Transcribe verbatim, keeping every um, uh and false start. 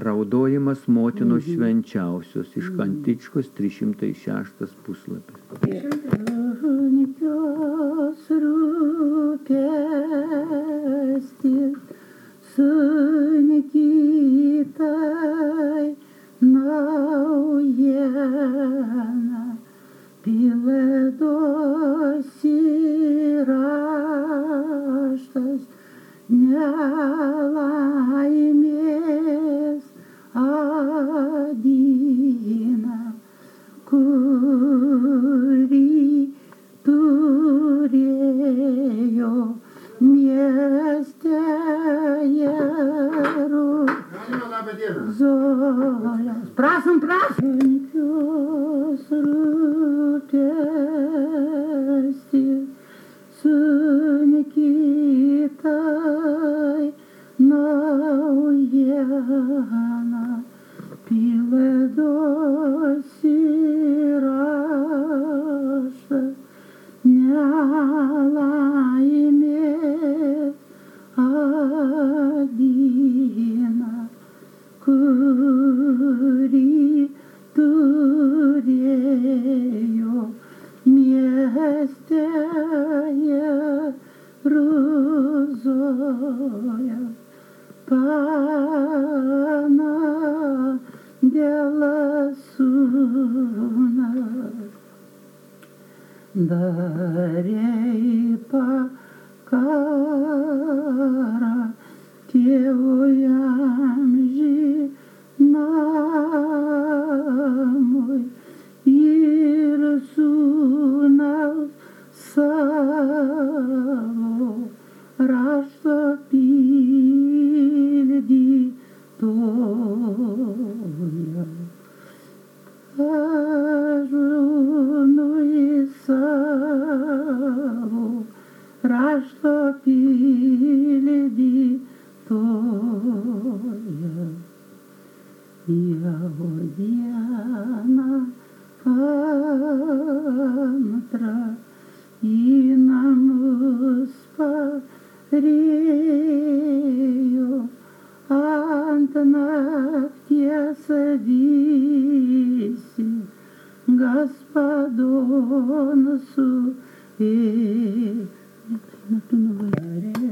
Raudojimas motinos švenčiausios iš Kantičkos trys šimtai šeštas puslapis. Sunkios rūpestis, sunkitai naujiena, Pilatos įraštas, nelaimės adina, kurį turėjo mieste Jeruzalės. Prašom, prašom. Sunkios rūpestis, sunkitai naujiena, Pilatos įraštas, nelaimės adina, kurį turėjo mieste Jeruzalės. Pana dėlas sūnas, darei pakarą tėvui amžinamui ir sūnaus savo rašto pildytoja. Ažūnui savo rašto pildytoja. Jau dieną antrą į namus parėjo, ant nakties visi Gaspadon suėjo.